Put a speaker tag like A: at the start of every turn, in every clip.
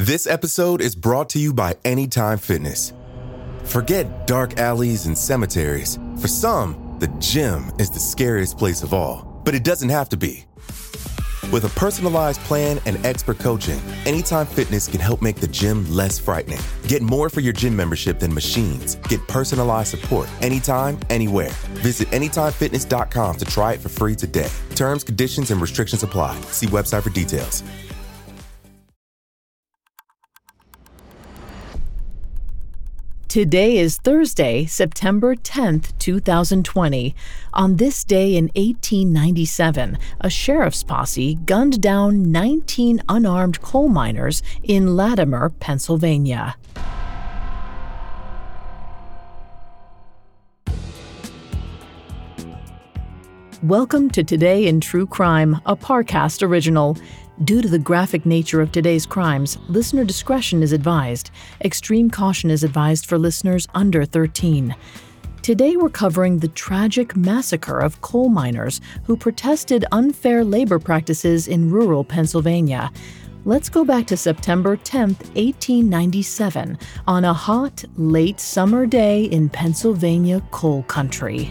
A: This episode is brought to you by Anytime Fitness. Forget dark alleys and cemeteries. For some, the gym is the scariest place of all, but it doesn't have to be. With a personalized plan and expert coaching, Anytime Fitness can help make the gym less frightening. Get more for your gym membership than machines. Get personalized support anytime, anywhere. Visit AnytimeFitness.com to try it for free today. Terms, conditions, and restrictions apply. See website for details.
B: Today is Thursday, September 10th, 2020. On this day in 1897, a sheriff's posse gunned down 19 unarmed coal miners in Latimer, Pennsylvania. Welcome to Today in True Crime, a Parcast original. Due to the graphic nature of today's crimes, listener discretion is advised. Extreme caution is advised for listeners under 13. Today we're covering the tragic massacre of coal miners who protested unfair labor practices in rural Pennsylvania. Let's go back to September 10th, 1897, on a hot, late summer day in Pennsylvania coal country.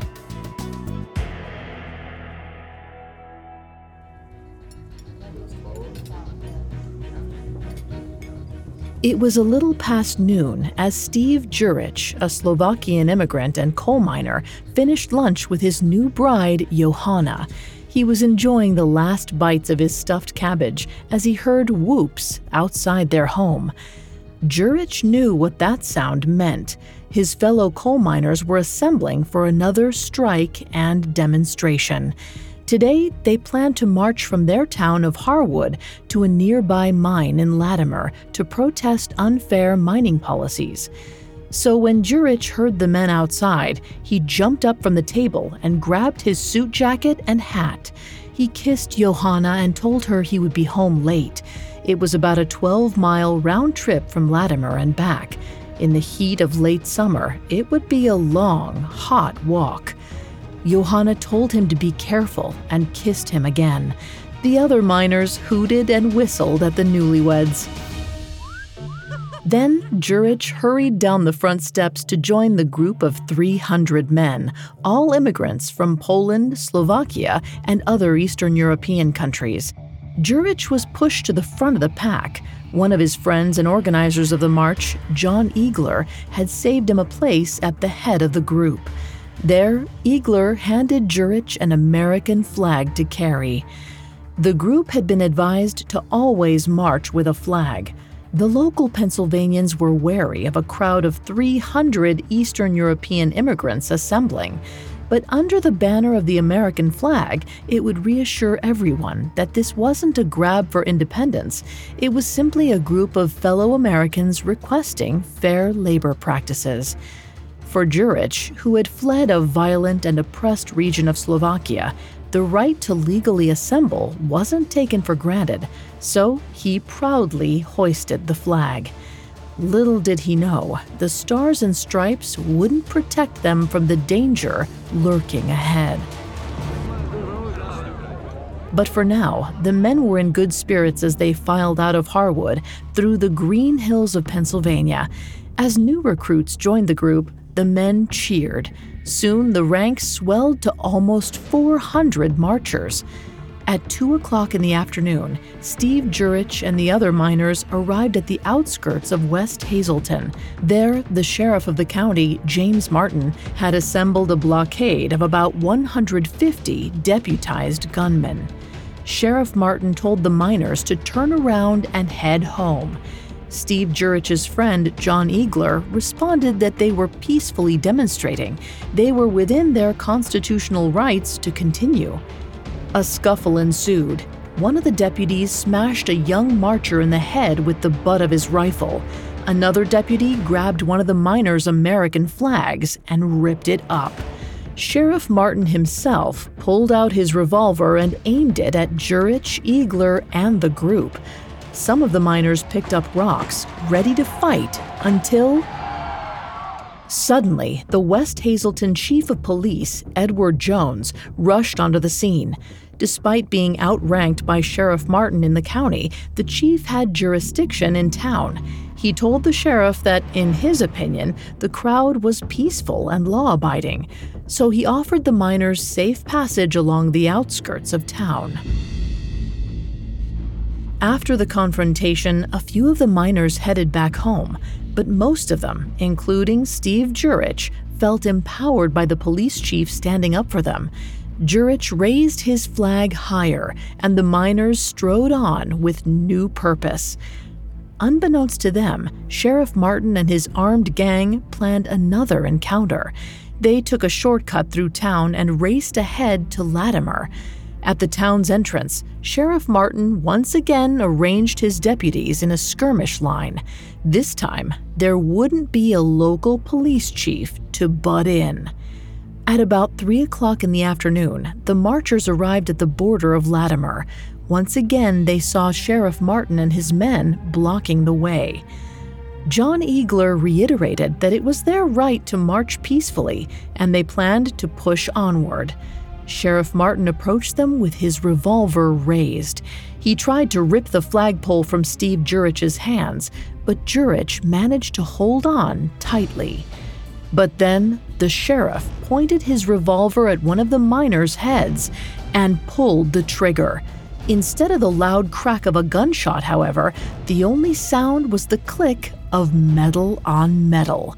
B: It was a little past noon as Steve Jurich, a Slovakian immigrant and coal miner, finished lunch with his new bride, Johanna. He was enjoying the last bites of his stuffed cabbage as he heard whoops outside their home. Jurich knew what that sound meant. His fellow coal miners were assembling for another strike and demonstration. Today, they plan to march from their town of Harwood to a nearby mine in Latimer to protest unfair mining policies. So when Jurich heard the men outside, he jumped up from the table and grabbed his suit jacket and hat. He kissed Johanna and told her he would be home late. It was about a 12-mile round trip from Latimer and back. In the heat of late summer, it would be a long, hot walk. Johanna told him to be careful and kissed him again. The other miners hooted and whistled at the newlyweds. Then Jurich hurried down the front steps to join the group of 300 men, all immigrants from Poland, Slovakia, and other Eastern European countries. Jurich was pushed to the front of the pack. One of his friends and organizers of the march, John Eagler, had saved him a place at the head of the group. There, Eagler handed Jurich an American flag to carry. The group had been advised to always march with a flag. The local Pennsylvanians were wary of a crowd of 300 Eastern European immigrants assembling. But under the banner of the American flag, it would reassure everyone that this wasn't a grab for independence. It was simply a group of fellow Americans requesting fair labor practices. For Jurich, who had fled a violent and oppressed region of Slovakia, the right to legally assemble wasn't taken for granted, so he proudly hoisted the flag. Little did he know, the stars and stripes wouldn't protect them from the danger lurking ahead. But for now, the men were in good spirits as they filed out of Harwood through the green hills of Pennsylvania. As new recruits joined the group, the men cheered. Soon the ranks swelled to almost 400 marchers. At 2 o'clock in the afternoon, Steve Jurich and the other miners arrived at the outskirts of West Hazelton. There, the sheriff of the county, James Martin, had assembled a blockade of about 150 deputized gunmen. Sheriff Martin told the miners to turn around and head home. Steve Jurich's friend, John Eagler, responded that they were peacefully demonstrating. They were within their constitutional rights to continue. A scuffle ensued. One of the deputies smashed a young marcher in the head with the butt of his rifle. Another deputy grabbed one of the miners' American flags and ripped it up. Sheriff Martin himself pulled out his revolver and aimed it at Jurich, Eagler, and the group. Some of the miners picked up rocks, ready to fight, until Suddenly, the West Hazleton Chief of Police, Edward Jones, rushed onto the scene. Despite being outranked by Sheriff Martin in the county, the chief had jurisdiction in town. He told the sheriff that, in his opinion, the crowd was peaceful and law-abiding, so he offered the miners safe passage along the outskirts of town. After the confrontation, a few of the miners headed back home, but most of them, including Steve Jurich, felt empowered by the police chief standing up for them. Jurich raised his flag higher, and the miners strode on with new purpose. Unbeknownst to them, Sheriff Martin and his armed gang planned another encounter. They took a shortcut through town and raced ahead to Latimer. At the town's entrance, Sheriff Martin once again arranged his deputies in a skirmish line. This time, there wouldn't be a local police chief to butt in. At about 3 o'clock in the afternoon, the marchers arrived at the border of Latimer. Once again, they saw Sheriff Martin and his men blocking the way. John Eagler reiterated that it was their right to march peacefully, and they planned to push onward. Sheriff Martin approached them with his revolver raised. He tried to rip the flagpole from Steve Jurich's hands, but Jurich managed to hold on tightly. But then the sheriff pointed his revolver at one of the miners' heads and pulled the trigger. Instead of the loud crack of a gunshot, however, the only sound was the click of metal on metal.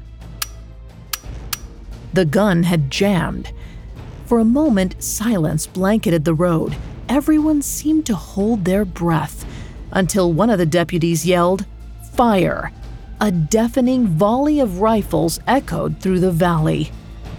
B: The gun had jammed. For a moment, silence blanketed the road. Everyone seemed to hold their breath, until one of the deputies yelled, "Fire!" A deafening volley of rifles echoed through the valley.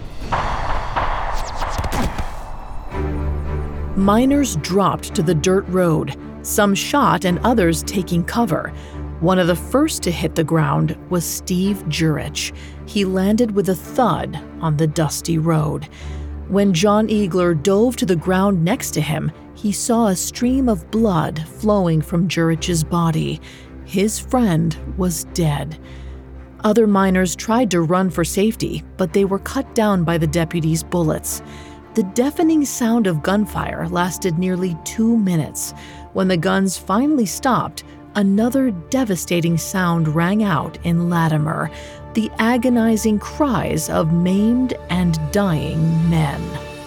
B: Miners dropped to the dirt road, some shot and others taking cover. One of the first to hit the ground was Steve Jurich. He landed with a thud on the dusty road. When John Eagler dove to the ground next to him, he saw a stream of blood flowing from Jurich's body. His friend was dead. Other miners tried to run for safety, but they were cut down by the deputies' bullets. The deafening sound of gunfire lasted nearly 2 minutes. When the guns finally stopped, another devastating sound rang out in Latimer, the agonizing cries of maimed and dying men.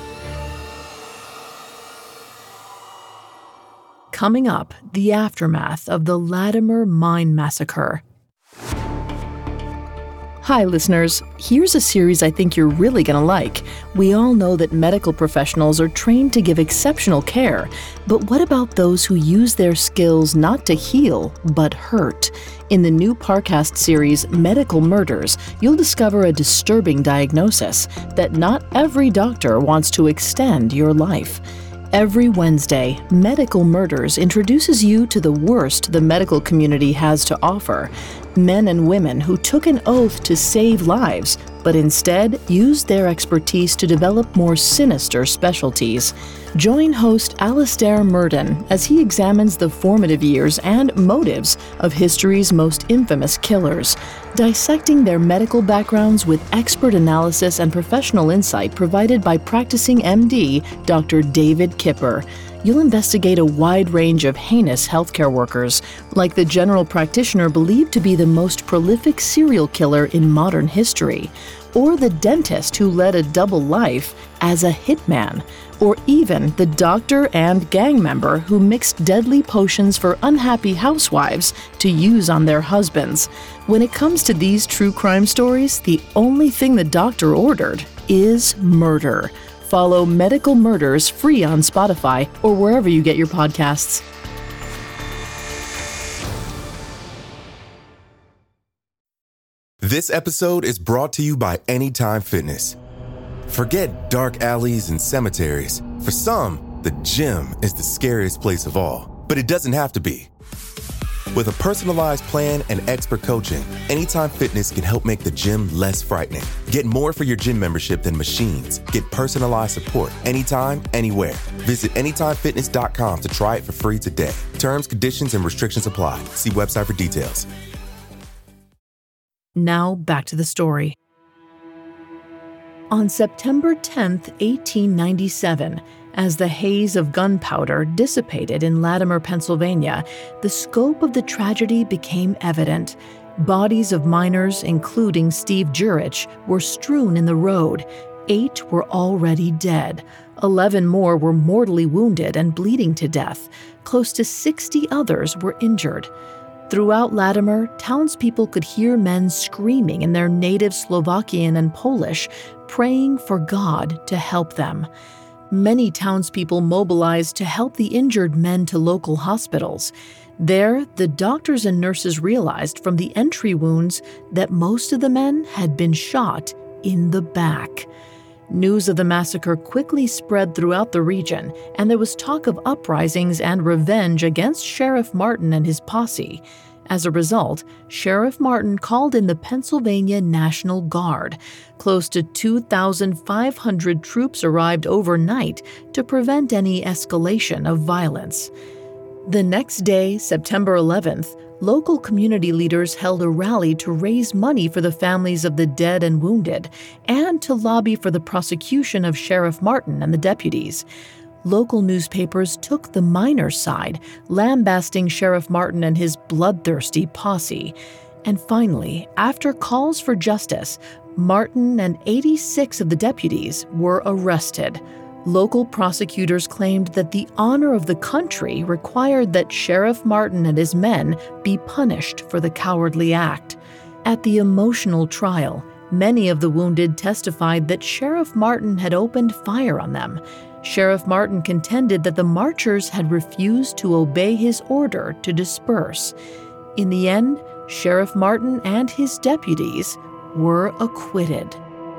B: Coming up, the aftermath of the Latimer Mine Massacre. Hi, listeners. Here's a series I think you're really going to like. We all know that medical professionals are trained to give exceptional care, but what about those who use their skills not to heal, but hurt? In the new Parcast series, Medical Murders, you'll discover a disturbing diagnosis that not every doctor wants to extend your life. Every Wednesday, Medical Murders introduces you to the worst the medical community has to offer. Men and women who took an oath to save lives, but instead used their expertise to develop more sinister specialties. Join host Alastair Murden as he examines the formative years and motives of history's most infamous killers, dissecting their medical backgrounds with expert analysis and professional insight provided by practicing MD Dr. David Kipper. You'll investigate a wide range of heinous healthcare workers, like the general practitioner believed to be the most prolific serial killer in modern history, or the dentist who led a double life as a hitman, or even the doctor and gang member who mixed deadly potions for unhappy housewives to use on their husbands. When it comes to these true crime stories, the only thing the doctor ordered is murder. Follow Medical Murders free on Spotify or wherever you get your podcasts.
A: This episode is brought to you by Anytime Fitness. Forget dark alleys and cemeteries. For some, the gym is the scariest place of all, but it doesn't have to be. With a personalized plan and expert coaching, Anytime Fitness can help make the gym less frightening. Get more for your gym membership than machines. Get personalized support anytime, anywhere. Visit AnytimeFitness.com to try it for free today. Terms, conditions, and restrictions apply. See website for details.
B: Now back to the story. On September 10, 1897, as the haze of gunpowder dissipated in Latimer, Pennsylvania, the scope of the tragedy became evident. Bodies of miners, including Steve Jurich, were strewn in the road. 8 were already dead. 11 more were mortally wounded and bleeding to death. Close to 60 others were injured. Throughout Latimer, townspeople could hear men screaming in their native Slovakian and Polish, praying for God to help them. Many townspeople mobilized to help the injured men to local hospitals. There, the doctors and nurses realized from the entry wounds that most of the men had been shot in the back. News of the massacre quickly spread throughout the region, and there was talk of uprisings and revenge against Sheriff Martin and his posse. As a result, Sheriff Martin called in the Pennsylvania National Guard. Close to 2,500 troops arrived overnight to prevent any escalation of violence. The next day, September 11th, local community leaders held a rally to raise money for the families of the dead and wounded, and to lobby for the prosecution of Sheriff Martin and the deputies. Local newspapers took the miners' side, lambasting Sheriff Martin and his bloodthirsty posse. And finally, after calls for justice, Martin and 86 of the deputies were arrested. Local prosecutors claimed that the honor of the country required that Sheriff Martin and his men be punished for the cowardly act. At the emotional trial, many of the wounded testified that Sheriff Martin had opened fire on them. Sheriff Martin contended that the marchers had refused to obey his order to disperse. In the end, Sheriff Martin and his deputies were acquitted.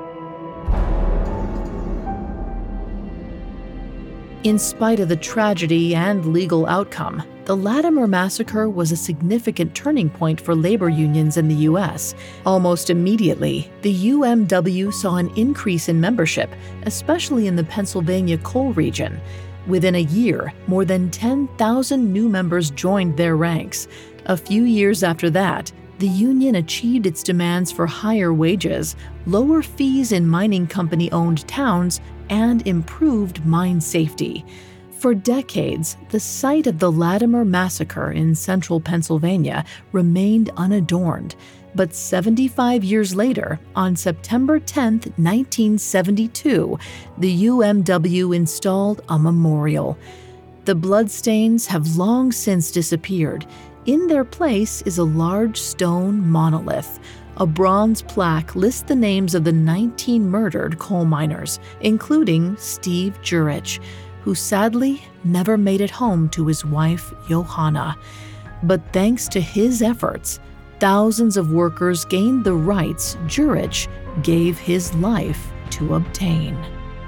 B: In spite of the tragedy and legal outcome, the Latimer Massacre was a significant turning point for labor unions in the U.S. Almost immediately, the UMW saw an increase in membership, especially in the Pennsylvania coal region. Within a year, more than 10,000 new members joined their ranks. A few years after that, the union achieved its demands for higher wages, lower fees in mining company-owned towns, and improved mine safety. For decades, the site of the Latimer Massacre in central Pennsylvania remained unadorned. But 75 years later, on September 10, 1972, the UMW installed a memorial. The bloodstains have long since disappeared. In their place is a large stone monolith. A bronze plaque lists the names of the 19 murdered coal miners, including Steve Jurich, who sadly never made it home to his wife, Johanna. But thanks to his efforts, thousands of workers gained the rights Jurich gave his life to obtain.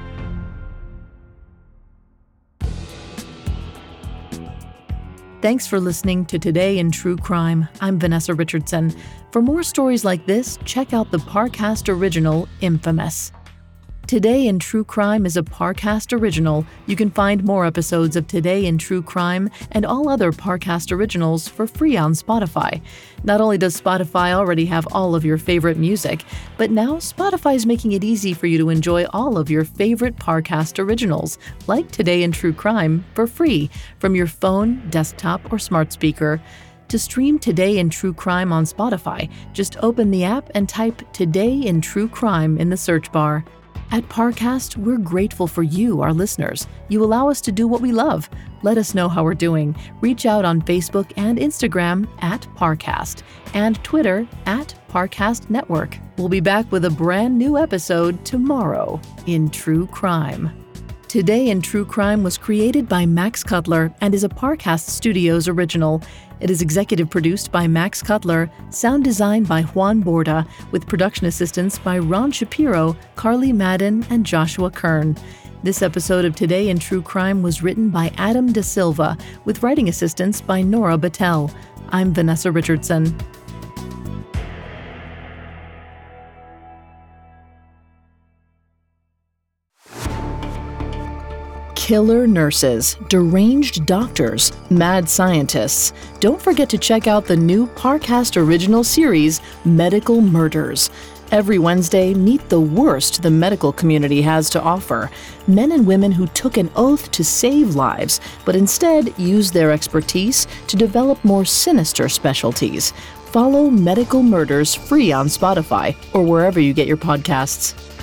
B: Thanks for listening to Today in True Crime. I'm Vanessa Richardson. For more stories like this, check out the Parcast original, Infamous. Today in True Crime is a Parcast original. You can find more episodes of Today in True Crime and all other Parcast originals for free on Spotify. Not only does Spotify already have all of your favorite music, but now Spotify is making it easy for you to enjoy all of your favorite Parcast originals, like Today in True Crime, for free from your phone, desktop, or smart speaker. To stream Today in True Crime on Spotify, just open the app and type Today in True Crime in the search bar. At Parcast, we're grateful for you, our listeners. You allow us to do what we love. Let us know how we're doing. Reach out on Facebook and Instagram at Parcast and Twitter at Parcast Network. We'll be back with a brand new episode tomorrow in True Crime. Today in True Crime was created by Max Cutler and is a Parcast Studios original. It is executive produced by Max Cutler, sound designed by Juan Borda, with production assistance by Ron Shapiro, Carly Madden, and Joshua Kern. This episode of Today in True Crime was written by Adam Da Silva, with writing assistance by Nora Battelle. I'm Vanessa Richardson. Killer nurses, deranged doctors, mad scientists. Don't forget to check out the new Parcast original series, Medical Murders. Every Wednesday, meet the worst the medical community has to offer. Men and women who took an oath to save lives, but instead used their expertise to develop more sinister specialties. Follow Medical Murders free on Spotify or wherever you get your podcasts.